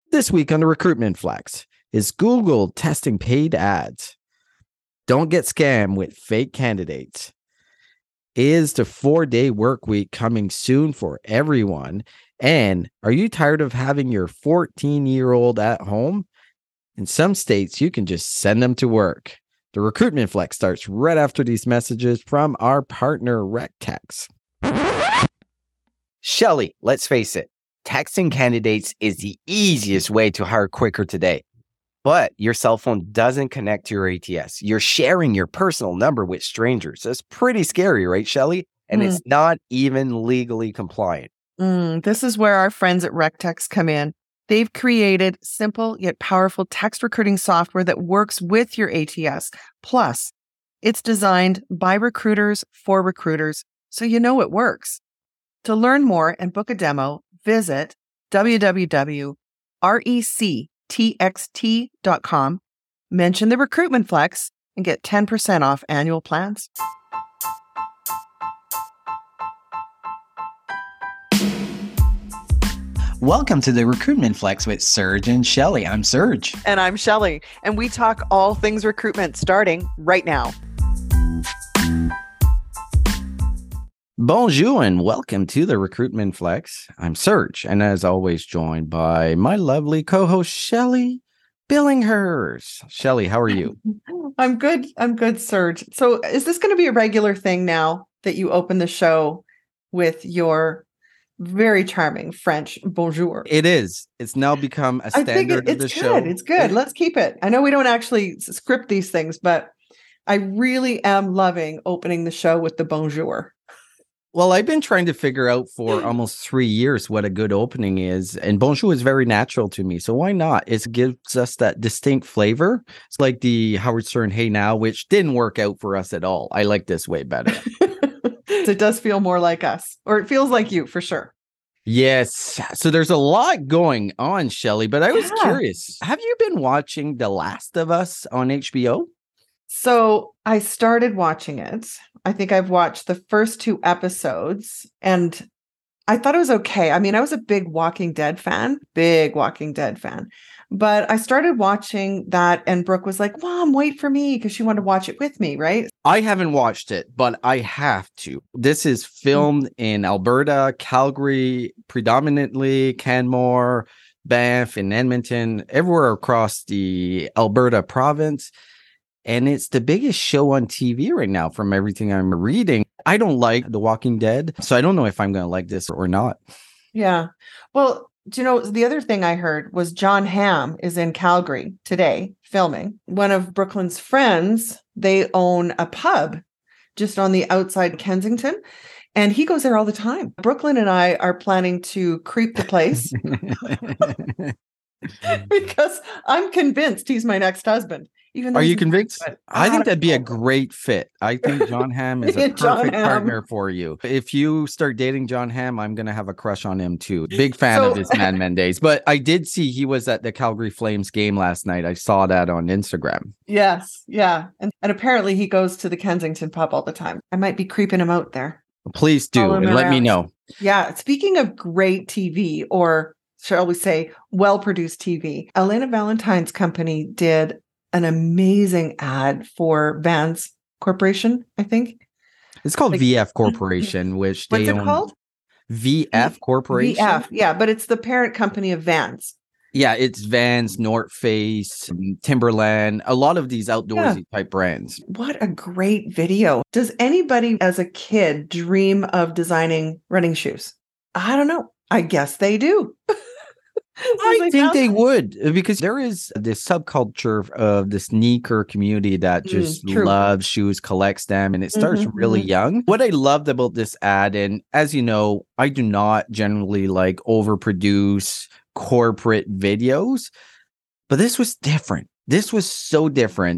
This week on the Recruitment Flex, is Google testing paid ads? Don't get scammed with fake candidates. Is the 4-day work week coming soon for everyone? And are you tired of having your 14-year-old at home? In some states, you can just send them to work. The Recruitment Flex starts right after these messages from our partner, RecText. Shelly, let's face it, texting candidates is the easiest way to hire quicker today. But your cell phone doesn't connect to your ATS. You're sharing your personal number with strangers. That's pretty scary, right, Shelly? And it's not even legally compliant. This is where our friends at RecText come in. They've created simple yet powerful text recruiting software that works with your ATS. Plus, it's designed by recruiters for recruiters, so you know it works. To learn more and book a demo, visit www.rectxt.com, mention the Recruitment Flex, and get 10% off annual plans. Welcome to the Recruitment Flex with Serge and Shelly. I'm Serge. And I'm Shelly, and we talk all things recruitment starting right now. Bonjour and welcome to the Recruitment Flex. I'm Serge, and as always, joined by my lovely co-host, Shelly Billinghurst. Shelly, how are you? I'm good. I'm good, Serge. So is this going to be a regular thing now that you open the show with your very charming French bonjour? It is. It's now become a standard of the show. It's good. Let's keep it. I know we don't actually script these things, but I really am loving opening the show with the bonjour. Well, I've been trying to figure out for almost 3 years what a good opening is, and bonjour is very natural to me. So why not? It gives us that distinct flavor. It's like the Howard Stern "Hey Now," which didn't work out for us at all. I like this way better. It does feel more like us, or it feels like you for sure. Yes. So there's a lot going on, Shelly, but I was curious. Have you been watching The Last of Us on HBO? So I started watching it. I think I've watched the first 2 episodes and I thought it was okay. I mean, I was a big Walking Dead fan. But I started watching that and Brooke was like, Mom, wait for me, because she wanted to watch it with me, right? I haven't watched it, but I have to. This is filmed in Alberta, Calgary, predominantly Canmore, Banff, and Edmonton, everywhere across the Alberta province. And it's the biggest show on TV right now from everything I'm reading. I don't like The Walking Dead, so I don't know if I'm going to like this or not. Yeah. Well, do you know, the other thing I heard was Jon Hamm is in Calgary today filming. One of Brooklyn's friends, they own a pub just on the outside Kensington, and he goes there all the time. Brooklyn and I are planning to creep the place because I'm convinced he's my next husband. Are you convinced? I think that'd be a great fit. I think Jon Hamm is a perfect partner for you. If you start dating Jon Hamm, I'm going to have a crush on him too. Big fan of this man Mendes. But I did see he was at the Calgary Flames game last night. I saw that on Instagram. Yes. Yeah. And apparently he goes to the Kensington pub all the time. I might be creeping him out there. Please do. And let me know. Yeah. Speaking of great TV, or shall we say well-produced TV, Elena Valentine's company did an amazing ad for Vans Corporation, I think. It's called VF Corporation, which they own. What's it called? VF Corporation? VF, yeah, but it's the parent company of Vans. Yeah, it's Vans, North Face, Timberland, a lot of these outdoorsy type brands. What a great video. Does anybody as a kid dream of designing running shoes? I don't know. I guess they do. I think they would, because there is this subculture of the sneaker community that just loves shoes, collects them, and it starts really young. What I loved about this ad, and as you know, I do not generally like overproduce corporate videos, but this was different. This was so different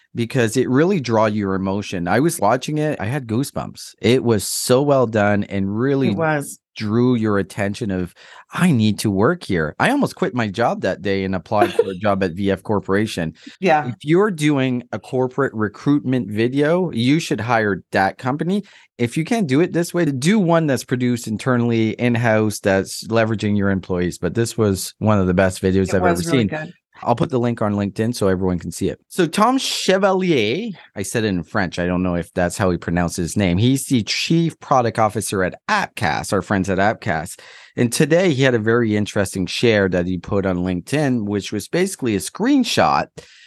because it really draw your emotion. I was watching it. I had goosebumps. It was so well done and really It was. drew your attention of, I need to work here. I almost quit my job that day and applied for a job at VF Corporation. Yeah. If you're doing a corporate recruitment video, you should hire that company. If you can't do it this way, do one that's produced internally in-house that's leveraging your employees. But this was one of the best videos I've ever seen. Good. I'll put the link on LinkedIn so everyone can see it. So Tom Chevalier, I said it in French. I don't know if that's how he pronounces his name. He's the chief product officer at Appcast, our friends at Appcast. And today he had a very interesting share that he put on LinkedIn, which was basically a screenshot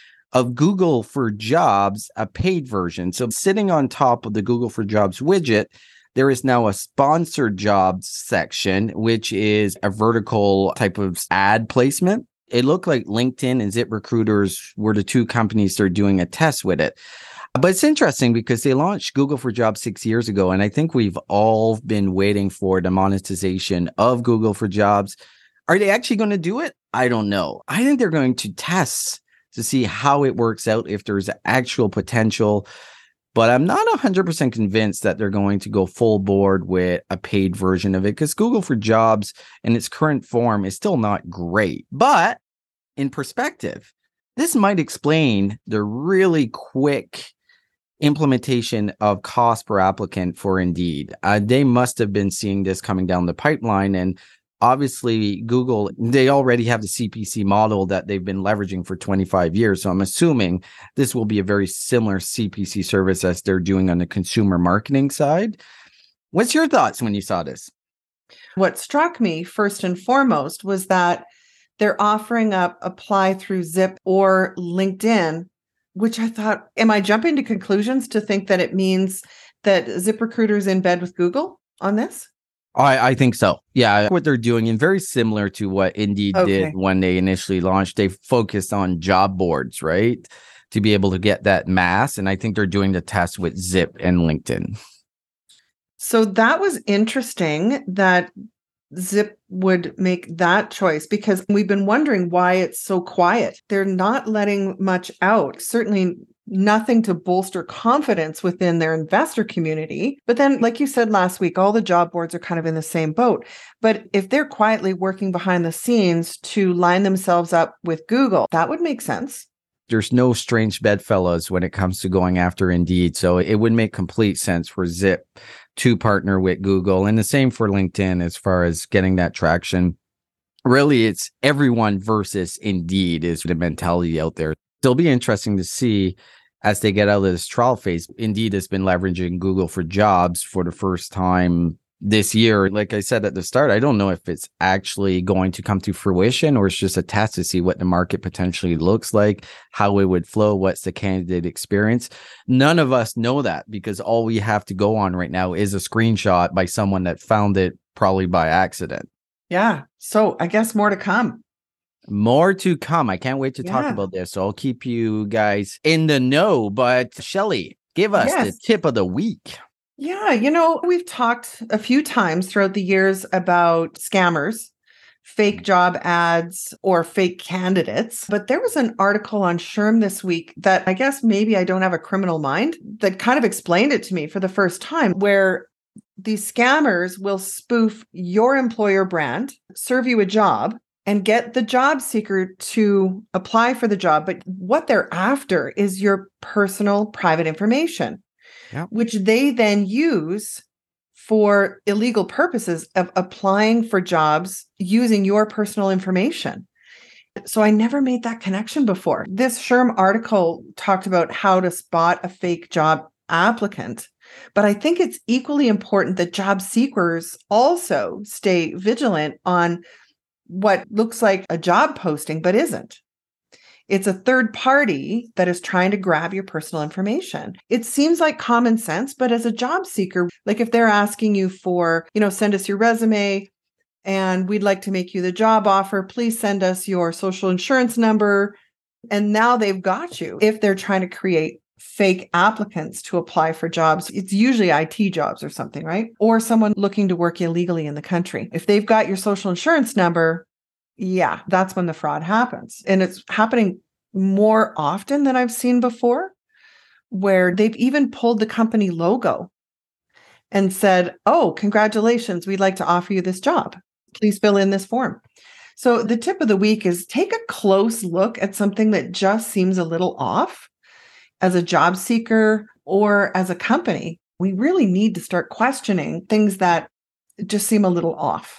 of Google for Jobs, a paid version. So sitting on top of the Google for Jobs widget, there is now a sponsored jobs section, which is a vertical type of ad placement. It looked like LinkedIn and ZipRecruiters were the two companies that are doing a test with it. But it's interesting because they launched Google for Jobs 6 years ago. And I think we've all been waiting for the monetization of Google for Jobs. Are they actually going to do it? I don't know. I think they're going to test to see how it works out, if there's actual potential. But I'm not 100% convinced that they're going to go full board with a paid version of it, because Google for Jobs in its current form is still not great. But in perspective, this might explain the really quick implementation of cost per applicant for Indeed. They must have been seeing this coming down the pipeline. And obviously, Google, they already have the CPC model that they've been leveraging for 25 years. So I'm assuming this will be a very similar CPC service as they're doing on the consumer marketing side. What's your thoughts when you saw this? What struck me first and foremost was that they're offering up apply through Zip or LinkedIn, which I thought, am I jumping to conclusions to think that it means that ZipRecruiter's in bed with Google on this? I think so. Yeah, what they're doing, and very similar to what Indeed did when they initially launched, they focused on job boards, right? To be able to get that mass. And I think they're doing the test with Zip and LinkedIn. So that was interesting that Zip would make that choice, because we've been wondering why it's so quiet. They're not letting much out. Certainly nothing to bolster confidence within their investor community. But then, like you said last week, all the job boards are kind of in the same boat. But if they're quietly working behind the scenes to line themselves up with Google, that would make sense. There's no strange bedfellows when it comes to going after Indeed. So it would make complete sense for Zip to partner with Google, and the same for LinkedIn as far as getting that traction. Really, it's everyone versus Indeed is the mentality out there. It'll be interesting to see as they get out of this trial phase. Indeed has been leveraging Google for Jobs for the first time this year. Like I said at the start, I don't know if it's actually going to come to fruition or it's just a test to see what the market potentially looks like, how it would flow, what's the candidate experience. None of us know that, because all we have to go on right now is a screenshot by someone that found it probably by accident. Yeah. So I guess more to come. More to come. I can't wait to talk about this. So I'll keep you guys in the know. But Shelley, give us the tip of the week. Yeah, we've talked a few times throughout the years about scammers, fake job ads, or fake candidates. But there was an article on SHRM this week that I guess maybe I don't have a criminal mind that kind of explained it to me for the first time, where these scammers will spoof your employer brand, serve you a job, and get the job seeker to apply for the job. But what they're after is your personal private information. Which they then use for illegal purposes of applying for jobs using your personal information. So I never made that connection before. This SHRM article talked about how to spot a fake job applicant, but I think it's equally important that job seekers also stay vigilant on what looks like a job posting, but isn't. It's a third party that is trying to grab your personal information. It seems like common sense, but as a job seeker, like if they're asking you for, send us your resume and we'd like to make you the job offer, please send us your social insurance number. And now they've got you. If they're trying to create fake applicants to apply for jobs, it's usually IT jobs or something, right? Or someone looking to work illegally in the country. If they've got your social insurance number, yeah, that's when the fraud happens. And it's happening more often than I've seen before. where they've even pulled the company logo and said, "Oh, congratulations, we'd like to offer you this job. Please fill in this form." So the tip of the week is take a close look at something that just seems a little off. As a job seeker or as a company, we really need to start questioning things that just seem a little off.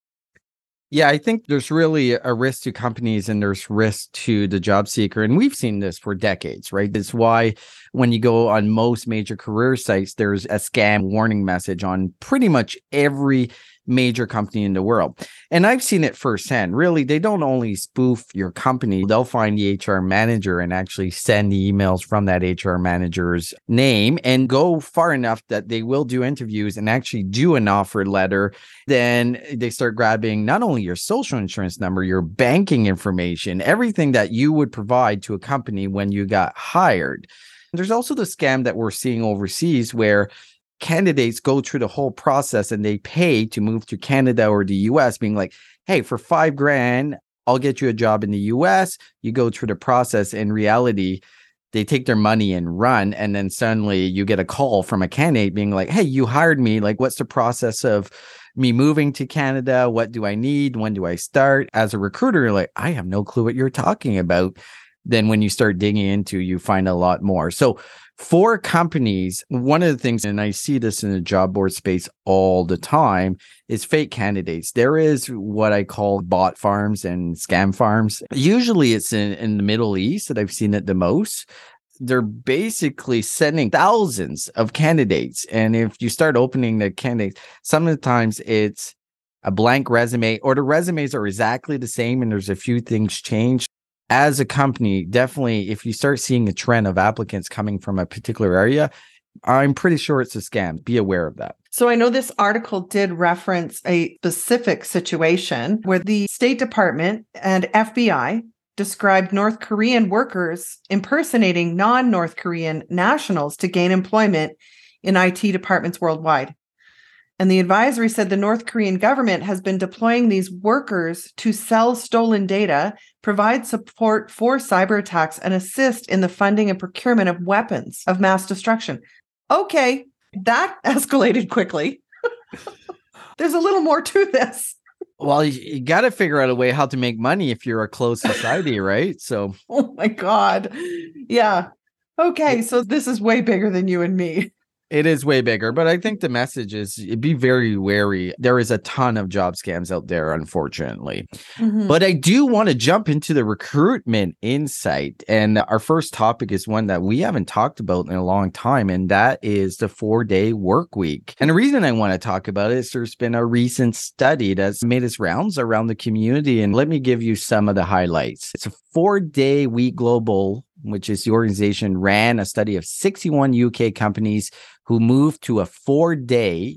Yeah, I think there's really a risk to companies and there's risk to the job seeker. And we've seen this for decades, right? That's why when you go on most major career sites, there's a scam warning message on pretty much every major company in the world. And I've seen it firsthand. Really, they don't only spoof your company, they'll find the HR manager and actually send the emails from that HR manager's name and go far enough that they will do interviews and actually do an offer letter. Then they start grabbing not only your social insurance number, your banking information, everything that you would provide to a company when you got hired. There's also the scam that we're seeing overseas where candidates go through the whole process and they pay to move to Canada or the US, being like, hey, for $5,000, I'll get you a job in the US. You go through the process. In reality, they take their money and run. And then suddenly you get a call from a candidate being like, hey, you hired me. Like, what's the process of me moving to Canada? What do I need? When do I start? As a recruiter, you're like, I have no clue what you're talking about. Then when you start digging into, you find a lot more. So for companies, one of the things, and I see this in the job board space all the time, is fake candidates. There is what I call bot farms and scam farms. Usually it's in the Middle East that I've seen it the most. They're basically sending thousands of candidates. And if you start opening the candidates, sometimes it's a blank resume or the resumes are exactly the same and there's a few things changed. As a company, definitely, if you start seeing a trend of applicants coming from a particular area, I'm pretty sure it's a scam. Be aware of that. So I know this article did reference a specific situation where the State Department and FBI described North Korean workers impersonating non-North Korean nationals to gain employment in IT departments worldwide. And the advisory said the North Korean government has been deploying these workers to sell stolen data, provide support for cyber attacks, and assist in the funding and procurement of weapons of mass destruction. Okay, that escalated quickly. There's a little more to this. Well, you got to figure out a way how to make money if you're a closed society, right? So, oh my God. Yeah. Okay, so this is way bigger than you and me. It is way bigger, but I think the message is be very wary. There is a ton of job scams out there, unfortunately. Mm-hmm. But I do want to jump into the recruitment insight. And our first topic is one that we haven't talked about in a long time, and that is the 4-day work week. And the reason I want to talk about it is there's been a recent study that's made its rounds around the community. And let me give you some of the highlights. It's a 4-day week global, which is the organization, ran a study of 61 UK companies who moved to a 4-day,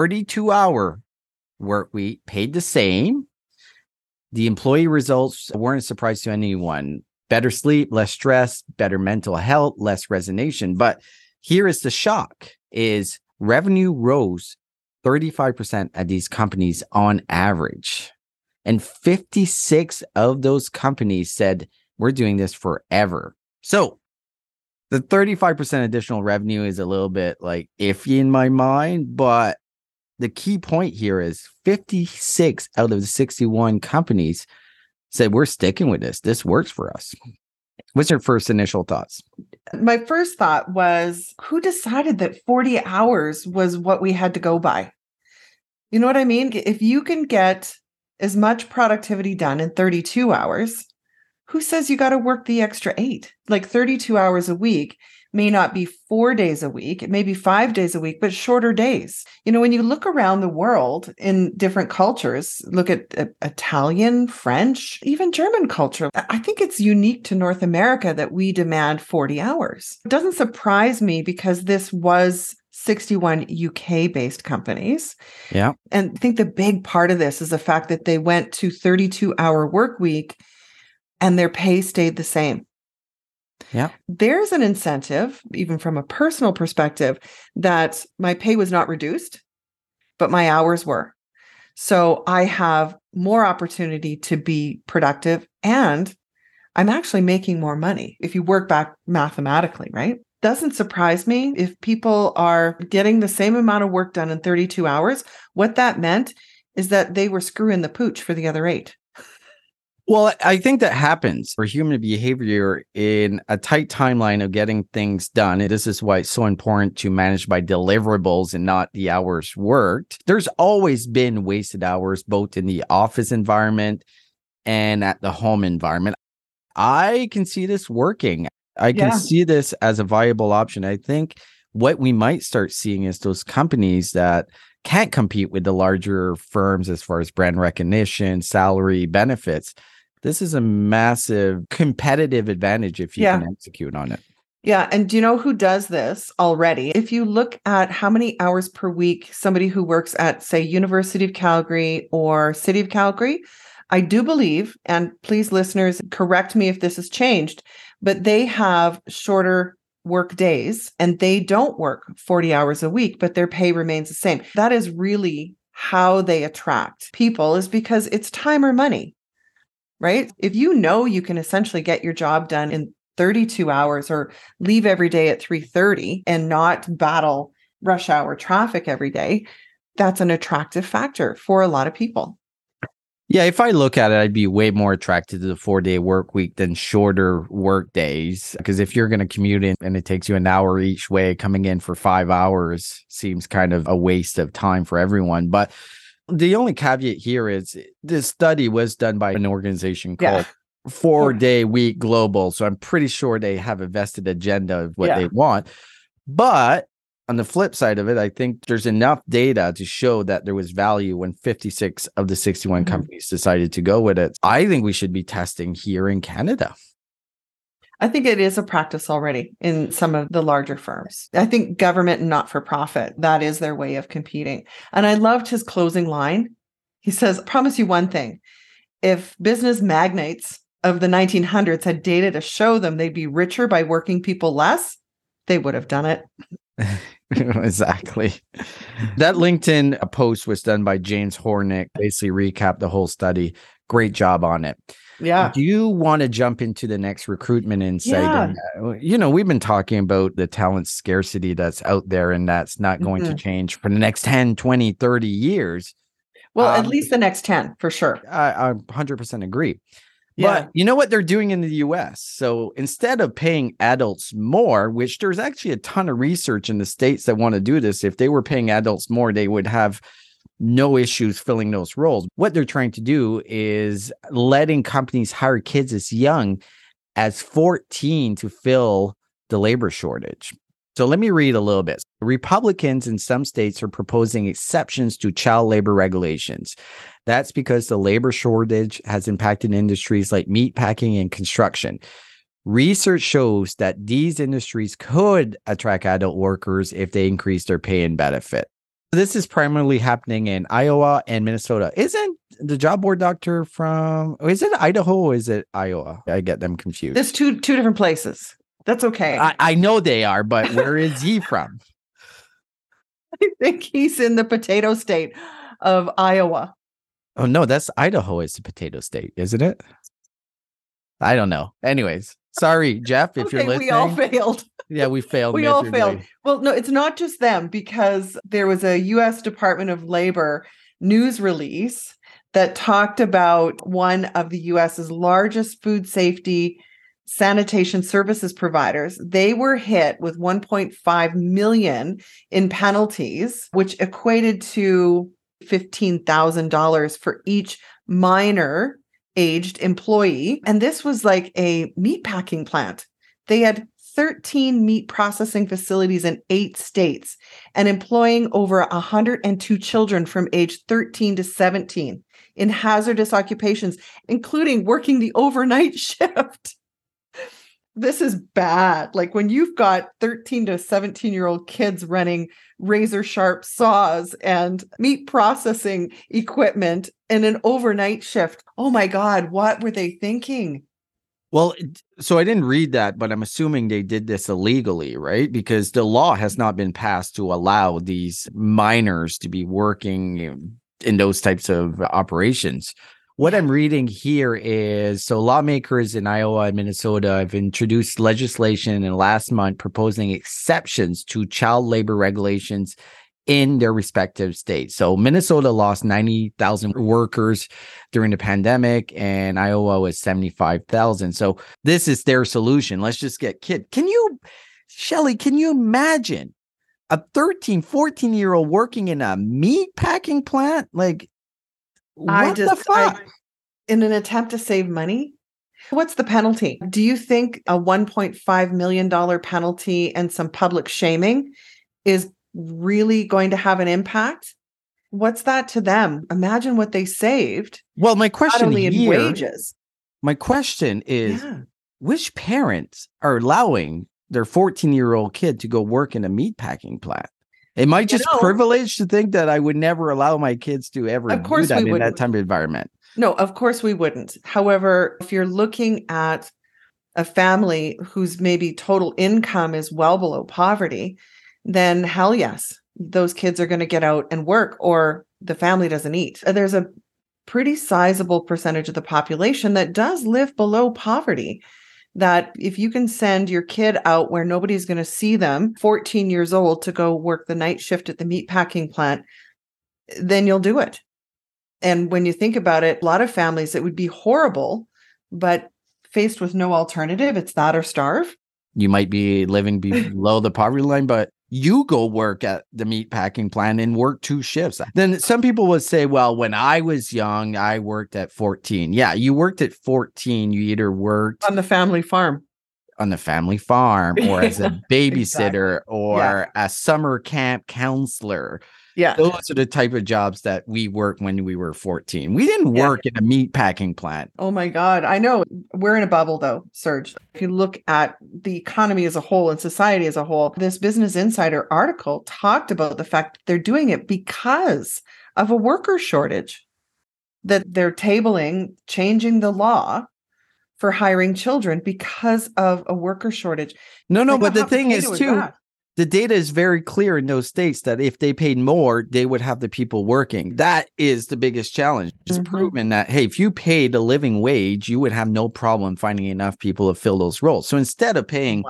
32-hour work week, paid the same. The employee results weren't a surprise to anyone. Better sleep, less stress, better mental health, less resignation. But here is the shock, is revenue rose 35% at these companies on average. And 56 of those companies said, we're doing this forever. So the 35% additional revenue is a little bit like iffy in my mind, but the key point here is 56 out of the 61 companies said, we're sticking with this. This works for us. What's your first initial thoughts? My first thought was, who decided that 40 hours was what we had to go by? You know what I mean? If you can get as much productivity done in 32 hours, who says you got to work the extra 8? Like 32 hours a week may not be 4 days a week. It may be 5 days a week, but shorter days. You know, when you look around the world in different cultures, look at Italian, French, even German culture. I think it's unique to North America that we demand 40 hours. It doesn't surprise me because this was 61 UK-based companies. Yeah. And I think the big part of this is the fact that they went to 32-hour work week and their pay stayed the same. Yeah. There's an incentive, even from a personal perspective, that my pay was not reduced, but my hours were. So I have more opportunity to be productive and I'm actually making more money if you work back mathematically, right? doesn't surprise me if people are getting the same amount of work done in 32 hours. What that meant is that they were screwing the pooch for the other 8. Well, I think that happens for human behavior in a tight timeline of getting things done. And this is why it's so important to manage by deliverables and not the hours worked. There's always been wasted hours, both in the office environment and at the home environment. I can see this working. I can see this as a viable option. I think what we might start seeing is those companies that can't compete with the larger firms as far as brand recognition, salary, benefits. This is a massive competitive advantage if you can execute on it. Yeah. And do you know who does this already? If you look at how many hours per week somebody who works at, say, University of Calgary or City of Calgary, I do believe, and please listeners, correct me if this has changed, but they have shorter work days and they don't work 40 hours a week, but their pay remains the same. That is really how they attract people, is because it's time or money, right? If you know you can essentially get your job done in 32 hours or leave every day at 3:30 and not battle rush hour traffic every day, that's an attractive factor for a lot of people. Yeah, if I look at it, I'd be way more attracted to the 4-day work week than shorter work days. Because if you're going to commute in and it takes you an hour each way, coming in for 5 hours seems kind of a waste of time for everyone. But the only caveat here is this study was done by an organization called 4-Day Week Global. So I'm pretty sure they have a vested agenda of what they want. But on the flip side of it, I think there's enough data to show that there was value when 56 of the 61 companies decided to go with it. I think we should be testing here in Canada. I think it is a practice already in some of the larger firms. I think government and not-for-profit, that is their way of competing. And I loved his closing line. He says, I promise you one thing. If business magnates of the 1900s had data to show them they'd be richer by working people less, they would have done it. Exactly. That LinkedIn post was done by James Hornick, basically recapped the whole study. Great job on it. Yeah. Do you want to jump into the next recruitment insight? And, we've been talking about the talent scarcity that's out there, and that's not going to change for the next 10, 20, 30 years. Well, at least the next 10, for sure. I 100% agree. But you know what they're doing in the US? So instead of paying adults more, which there's actually a ton of research in the States that want to do this, if they were paying adults more, they would have no issues filling those roles. What they're trying to do is letting companies hire kids as young as 14 to fill the labor shortage. So let me read a little bit. Republicans in some states are proposing exceptions to child labor regulations. That's because the labor shortage has impacted industries like meatpacking and construction. Research shows that these industries could attract adult workers if they increase their pay and benefit. This is primarily happening in Iowa and Minnesota. Isn't the job board doctor from, is it Idaho or is it Iowa? I get them confused. There's two different places. That's okay. I know they are, but where is he from? I think he's in the potato state of Iowa. Oh, no, that's Idaho is the potato state, isn't it? I don't know. Anyways, sorry, Jeff, if you're listening. We all failed. Yeah, we failed. We all failed. Well, no, it's not just them, because there was a U.S. Department of Labor news release that talked about one of the U.S.'s largest food safety sanitation services providers. They were hit with $1.5 million in penalties, which equated to $15,000 for each minor aged employee. And this was like a meatpacking plant. They had 13 meat processing facilities in 8 states and employing over 102 children from age 13 to 17 in hazardous occupations, including working the overnight shift. This is bad. Like when you've got 13 to 17-year-old kids running razor sharp saws and meat processing equipment in an overnight shift. Oh my God, what were they thinking? Well, so I didn't read that, but I'm assuming they did this illegally, right? Because the law has not been passed to allow these minors to be working in those types of operations. What I'm reading here is, so lawmakers in Iowa and Minnesota have introduced legislation in last month proposing exceptions to child labor regulations in their respective states. So Minnesota lost 90,000 workers during the pandemic, and Iowa was 75,000. So this is their solution. Let's just get Shelley, can you imagine a 13, 14-year-old working in a meat packing plant? Like, what the fuck? In an attempt to save money? What's the penalty? Do you think a $1.5 million penalty and some public shaming is really going to have an impact? What's that to them? Imagine what they saved. Well, my question not only in here, wages. My question is, which parents are allowing their 14-year-old kid to go work in a meatpacking plant? Am I just privileged to think that I would never allow my kids to ever do that in that type of environment? No, of course we wouldn't. However, if you're looking at a family whose maybe total income is well below poverty, then hell yes, those kids are going to get out and work, or the family doesn't eat. There's a pretty sizable percentage of the population that does live below poverty, that if you can send your kid out where nobody's going to see them, 14 years old, to go work the night shift at the meatpacking plant, then you'll do it. And when you think about it, a lot of families, it would be horrible, but faced with no alternative, it's that or starve. You might be living below the poverty line, but you go work at the meatpacking plant and work 2 shifts. Then some people would say, well, when I was young, I worked at 14. Yeah, you worked at 14. You either worked on the family farm or as a babysitter or a summer camp counselor. Yeah. Those are the type of jobs that we worked when we were 14. We didn't work in a meat packing plant. Oh my God. I know. We're in a bubble though, Serge. If you look at the economy as a whole and society as a whole, this Business Insider article talked about the fact that they're doing it because of a worker shortage, that they're changing the law for hiring children because of a worker shortage. No, but the thing is too, the data is very clear in those states that if they paid more, they would have the people working. That is the biggest challenge. It's proven that, hey, if you paid a living wage, you would have no problem finding enough people to fill those roles. So instead of paying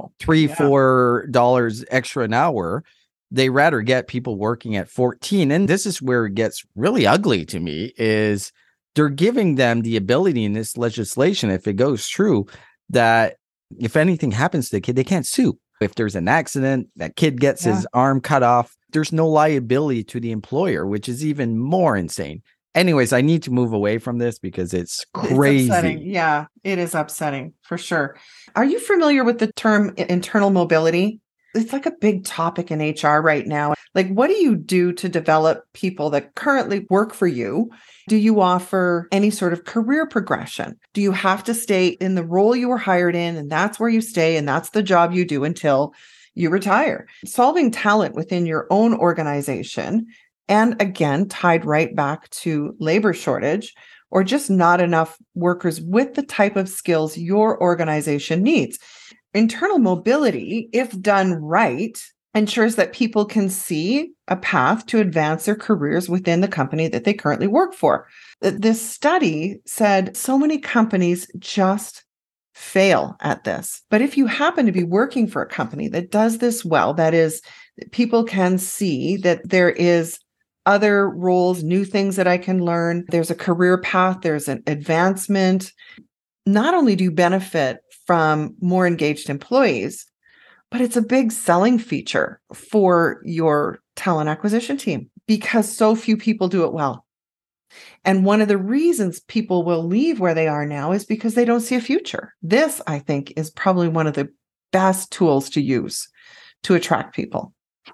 $3-4 extra an hour, they rather get people working at 14. And this is where it gets really ugly to me, is they're giving them the ability in this legislation, if it goes through, that if anything happens to the kid, they can't sue. If there's an accident, that kid gets his arm cut off, there's no liability to the employer, which is even more insane. Anyways, I need to move away from this because it's crazy. It's upsetting. Yeah, it is upsetting for sure. Are you familiar with the term internal mobility? It's like a big topic in HR right now. Like, what do you do to develop people that currently work for you? Do you offer any sort of career progression? Do you have to stay in the role you were hired in, and that's where you stay, and that's the job you do until you retire? Solving talent within your own organization, and again, tied right back to labor shortage, or just not enough workers with the type of skills your organization needs. Internal mobility, if done right, ensures that people can see a path to advance their careers within the company that they currently work for. This study said so many companies just fail at this. But if you happen to be working for a company that does this well, that is, people can see that there is other roles, new things that I can learn, there's a career path, there's an advancement. Not only do you benefit from more engaged employees, but it's a big selling feature for your talent acquisition team because so few people do it well. And one of the reasons people will leave where they are now is because they don't see a future. This, I think, is probably one of the best tools to use to attract people.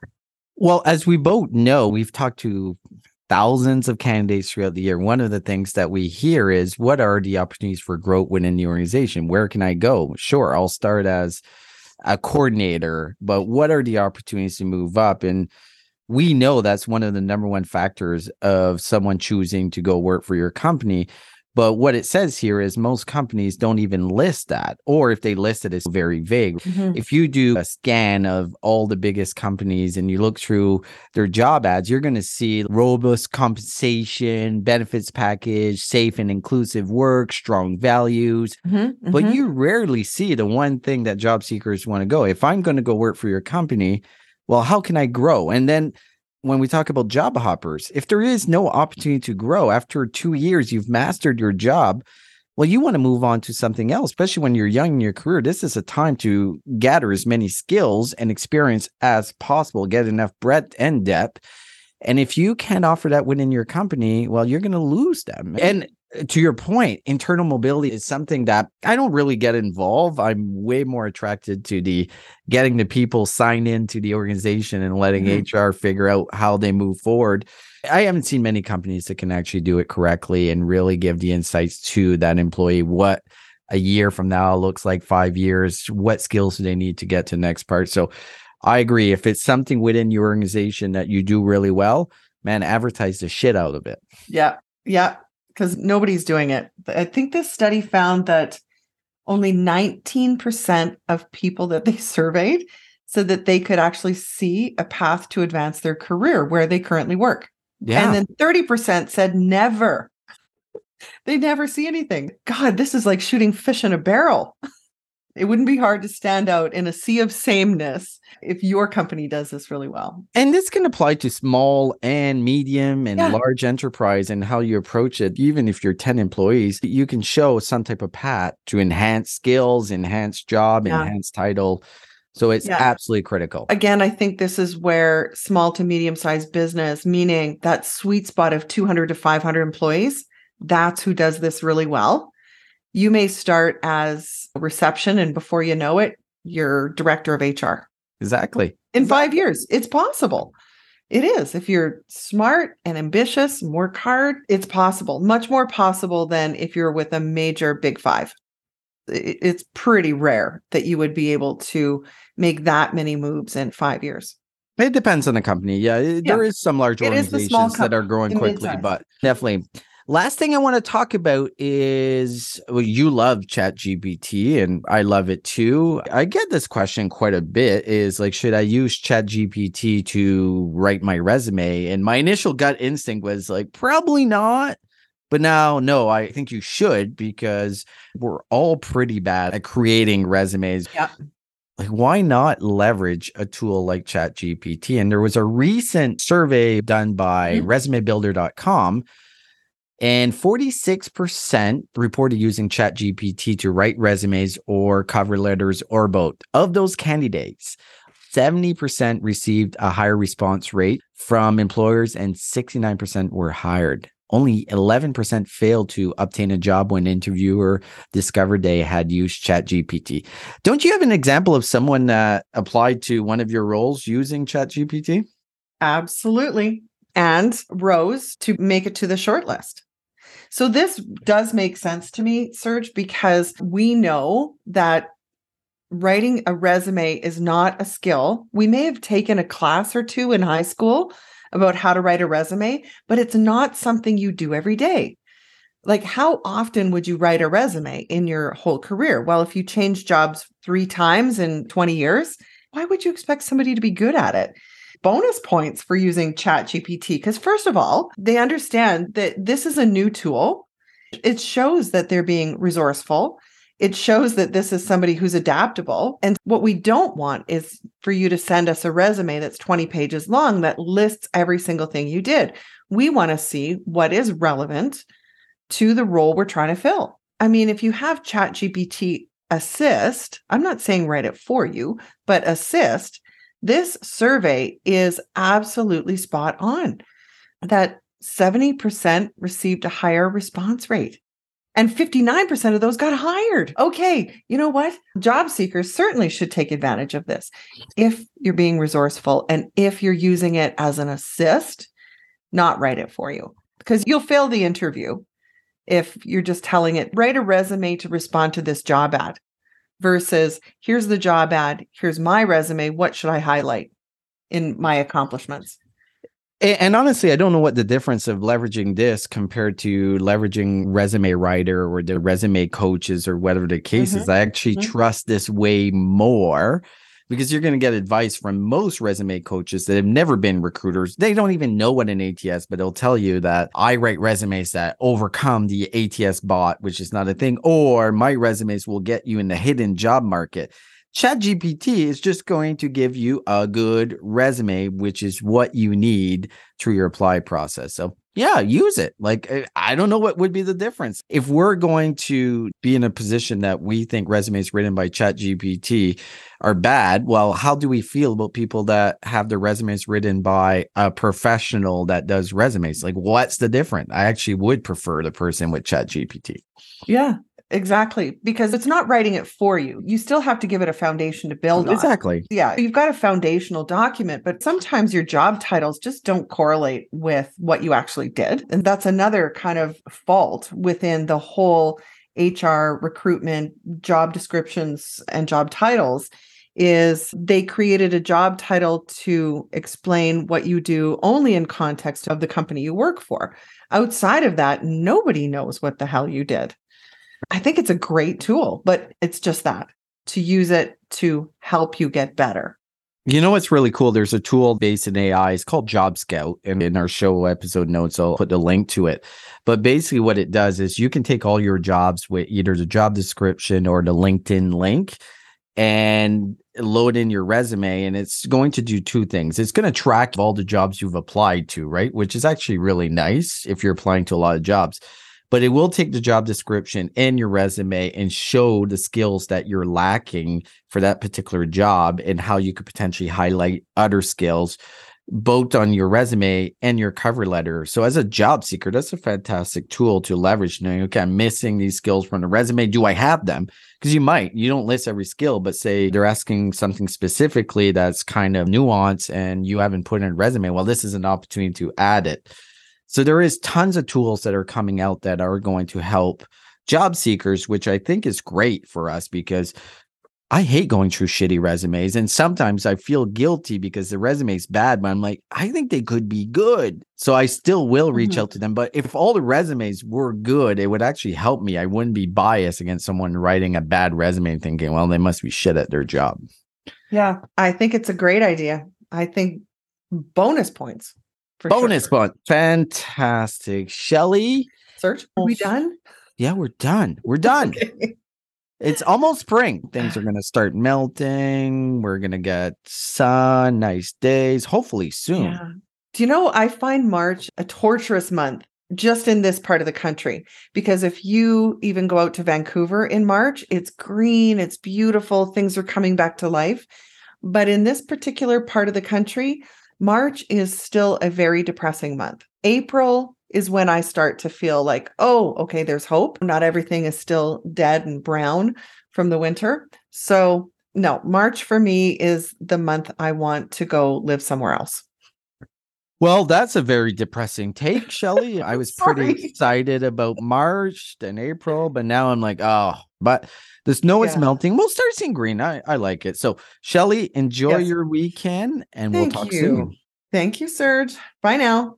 Well, as we both know, we've talked to thousands of candidates throughout the year. One of the things that we hear is, what are the opportunities for growth within the organization? Where can I go? Sure, I'll start as a coordinator, but what are the opportunities to move up? And we know that's one of the number one factors of someone choosing to go work for your company. But what it says here is most companies don't even list that, or if they list it, it's very vague. Mhm. If you do a scan of all the biggest companies and you look through their job ads, you're going to see robust compensation, benefits package, safe and inclusive work, strong values. Mhm. But Mhm. you rarely see the one thing that job seekers want to go. If I'm going to go work for your company, well, how can I grow? And then when we talk about job hoppers, if there is no opportunity to grow after 2 years, you've mastered your job. Well, you want to move on to something else, especially when you're young in your career. This is a time to gather as many skills and experience as possible, get enough breadth and depth. And if you can't offer that within your company, well, you're going to lose them. And to your point, internal mobility is something that I don't really get involved. I'm way more attracted to the getting the people signed into the organization and letting HR figure out how they move forward. I haven't seen many companies that can actually do it correctly and really give the insights to that employee what a year from now looks like, 5 years, what skills do they need to get to the next part. So I agree. If it's something within your organization that you do really well, man, advertise the shit out of it. Yeah. Yeah. Because nobody's doing it. I think this study found that only 19% of people that they surveyed said that they could actually see a path to advance their career where they currently work. Yeah. And then 30% said never. They never see anything. God, this is like shooting fish in a barrel. It wouldn't be hard to stand out in a sea of sameness if your company does this really well. And this can apply to small and medium and large enterprise and how you approach it. Even if you're 10 employees, you can show some type of path to enhance skills, enhance job, enhance title. So it's absolutely critical. Again, I think this is where small to medium-sized business, meaning that sweet spot of 200 to 500 employees, that's who does this really well. You may start as reception, and before you know it, you're director of HR. Exactly. In 5 years, it's possible. It is. If you're smart and ambitious and work hard, it's possible. Much more possible than if you're with a major big five. It's pretty rare that you would be able to make that many moves in 5 years. It depends on the company. There is some large organizations that are growing quickly, but definitely. Last thing I want to talk about is, well, you love ChatGPT and I love it too. I get this question quite a bit is like, should I use ChatGPT to write my resume? And my initial gut instinct was like, probably not. But now, no, I think you should because we're all pretty bad at creating resumes. Yeah. Like, why not leverage a tool like ChatGPT? And there was a recent survey done by resumebuilder.com. And 46% reported using ChatGPT to write resumes or cover letters or both. Of those candidates, 70% received a higher response rate from employers and 69% were hired. Only 11% failed to obtain a job when interviewer discovered they had used ChatGPT. Don't you have an example of someone that applied to one of your roles using ChatGPT? Absolutely. And rose to make it to the short list. So this does make sense to me, Serge, because we know that writing a resume is not a skill. We may have taken a class or two in high school about how to write a resume, but it's not something you do every day. Like, how often would you write a resume in your whole career? Well, if you change jobs 3 times in 20 years, why would you expect somebody to be good at it? Bonus points for using ChatGPT, because first of all, they understand that this is a new tool. It shows that they're being resourceful. It shows that this is somebody who's adaptable. And what we don't want is for you to send us a resume that's 20 pages long that lists every single thing you did. We want to see what is relevant to the role we're trying to fill. I mean, if you have ChatGPT assist, I'm not saying write it for you, but assist, this survey is absolutely spot on, that 70% received a higher response rate and 59% of those got hired. Okay, you know what? Job seekers certainly should take advantage of this if you're being resourceful and if you're using it as an assist, not write it for you, because you'll fail the interview if you're just telling it, write a resume to respond to this job ad. Versus, here's the job ad, here's my resume, what should I highlight in my accomplishments? And honestly, I don't know what the difference of leveraging this compared to leveraging Resume Writer or the resume coaches or whatever the case is. I actually trust this way more because you're going to get advice from most resume coaches that have never been recruiters. They don't even know what an ATS, but they'll tell you that I write resumes that overcome the ATS bot, which is not a thing, or my resumes will get you in the hidden job market. ChatGPT is just going to give you a good resume, which is what you need through your apply process. So yeah, use it. Like, I don't know what would be the difference. If we're going to be in a position that we think resumes written by ChatGPT are bad, well, how do we feel about people that have their resumes written by a professional that does resumes? Like, what's the difference? I actually would prefer the person with ChatGPT. Yeah. Exactly. Because it's not writing it for you. You still have to give it a foundation to build on. Exactly. Yeah. You've got a foundational document, but sometimes your job titles just don't correlate with what you actually did. And that's another kind of fault within the whole HR recruitment job descriptions and job titles is they created a job title to explain what you do only in context of the company you work for. Outside of that, nobody knows what the hell you did. I think it's a great tool, but it's just that to use it to help you get better. You know what's really cool? There's a tool based in AI. It's called Job Scout. And in our show episode notes, I'll put the link to it. But basically what it does is you can take all your jobs with either the job description or the LinkedIn link and load in your resume. And it's going to do two things. It's going to track all the jobs you've applied to, right? Which is actually really nice if you're applying to a lot of jobs. But it will take the job description and your resume and show the skills that you're lacking for that particular job and how you could potentially highlight other skills, both on your resume and your cover letter. So as a job seeker, that's a fantastic tool to leverage. Knowing, okay, I'm missing these skills from the resume. Do I have them? Because you don't list every skill, but say they're asking something specifically that's kind of nuanced and you haven't put in a resume. Well, this is an opportunity to add it. So there is tons of tools that are coming out that are going to help job seekers, which I think is great for us because I hate going through shitty resumes. And sometimes I feel guilty because the resume is bad, but I'm like, I think they could be good. So I still will reach out to them. But if all the resumes were good, it would actually help me. I wouldn't be biased against someone writing a bad resume and thinking, well, they must be shit at their job. Yeah, I think it's a great idea. I think bonus points. Bonus point. Fantastic. Shelley. Serge, are we done? Yeah, we're done. We're done. Okay. It's almost spring. Things are going to start melting. We're going to get sun, nice days, hopefully soon. Yeah. Do you know, I find March a torturous month just in this part of the country, because if you even go out to Vancouver in March, it's green, it's beautiful, things are coming back to life. But in this particular part of the country, March is still a very depressing month. April is when I start to feel like, oh, okay, there's hope. Not everything is still dead and brown from the winter. So no, March for me is the month I want to go live somewhere else. Well, that's a very depressing take, Shelley. I was pretty excited about March and April, but now I'm like, oh, but the snow is melting. We'll start seeing green. I like it. So, Shelley, enjoy your weekend, and we'll talk soon. Thank you, Serge. Bye now.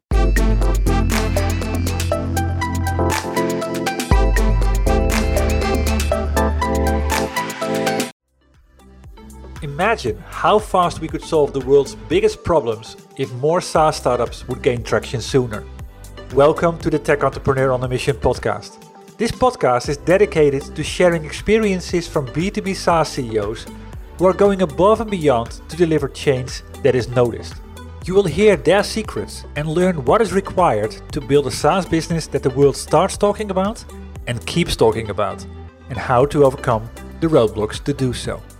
Imagine how fast we could solve the world's biggest problems if more SaaS startups would gain traction sooner. Welcome to the Tech Entrepreneur on a Mission podcast. This podcast is dedicated to sharing experiences from B2B SaaS CEOs who are going above and beyond to deliver change that is noticed. You will hear their secrets and learn what is required to build a SaaS business that the world starts talking about and keeps talking about, and how to overcome the roadblocks to do so.